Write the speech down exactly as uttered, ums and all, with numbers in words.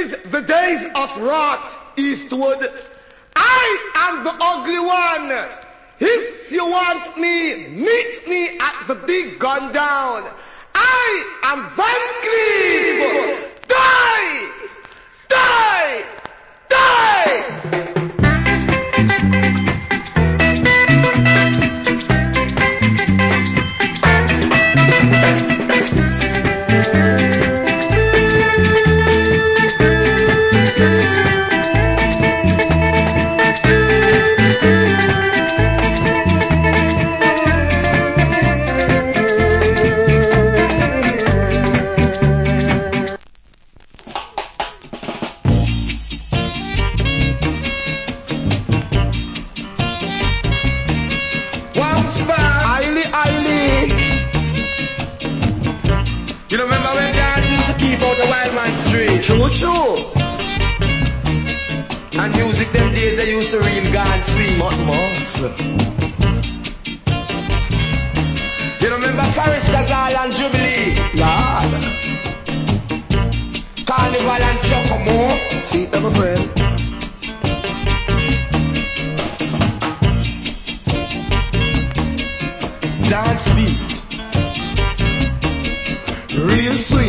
is the days of wrath, Eastwood. I am the ugly one. If you want me, meet me at the big gun down. I am Van Cleave. Die! Die! Die! True, true. And music them days they used to real God sweet. But monster. You remember Forest Gazal and Jubilee? Lord. Carnival and Chocomo. See them, my friend. Dance beat. Real sweet.